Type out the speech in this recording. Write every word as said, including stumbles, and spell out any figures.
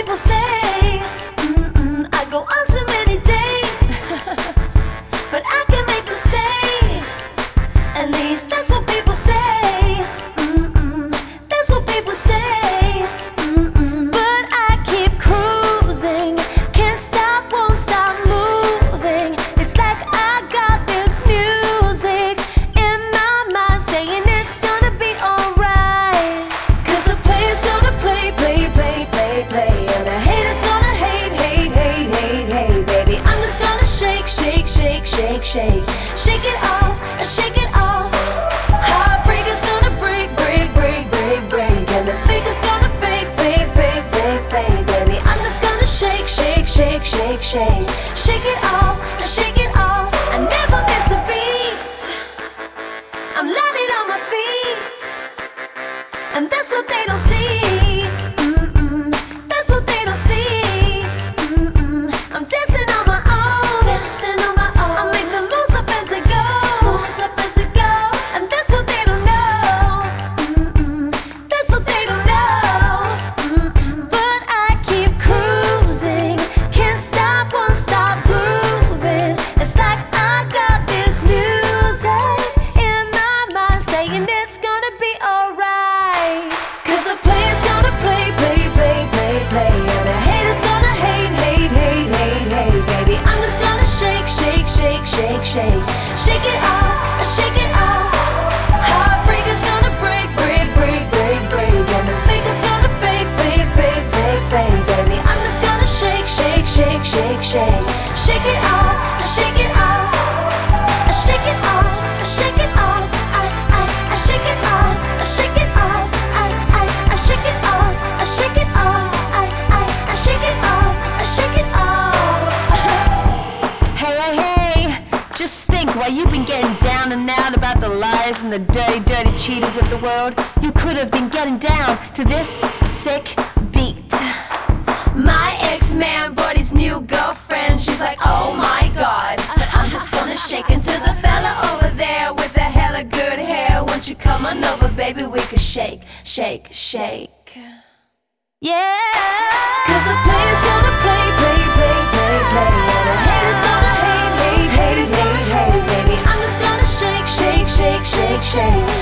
people say. Mm-mm, I go on too many dates, but I can make them stay. At least that's what people say. Mm-mm, that's what people say. Mm-mm, but I keep cruising, can't stop, won't stop moving. It's like I got this music in my mind saying it's gonna be alright. Cause the player's gonna play, play, play, play, play, and the haters gonna hate, hate, hate, hate, hate. Baby, I'm just gonna shake, shake, shake, shake, shake. Shake it off, shake it off. Heartbreaker's gonna break, break, break, break, break, and the faker's gonna fake, fake, fake, fake, fake. Baby, I'm just gonna shake, shake, shake, shake, shake. Shake it off, shake it off. I never miss a beat. I'm landing on my feet, and that's what they don't see. Mm-mm, that's what they don't see. Mm-mm, I'm dancing on my own, dancing on my own. I make the moves up as I go, moves up as I go, and that's what they don't know. Mm-mm, that's what they don't know. Mm-mm, but I keep cruising, can't stop, won't stop grooving. It's like I got this music in my mind saying it's gonna be alright. Cause the player's gonna play, play, play, play, play, and the haters gonna hate, hate, hate, hate, hate. Baby, I'm just gonna shake, shake, shake, shake, shake. Shake it off, shake it off. Heartbreaker's gonna break, break, break, break, break, and the faker's gonna fake, fake, fake, fake, fake. Baby, I'm just gonna shake, shake, shake, shake, shake. Shake it off, shake it off. I shake it off, I shake it off. I, I, I shake it off, I shake it off. I, I, I shake it off, I shake it off. I, I, I shake it off, I shake it off. Hey, hey, hey, just think, while you've been getting down and out about the lies and the dirty, dirty cheaters of the world, you could have been getting down to this sick beat. My ex-man brought his new girlfriend. She's like, oh my god. But I'm just gonna shake into the fella over there with the hella good hair. Won't you come on over, baby? We could shake, shake, shake. Yeah. Cause the player's gonna play, play, play, play, play, and the haters gonna hate, hate, hate, hate, hate. Baby, I'm just gonna shake, shake, shake, shake, shake.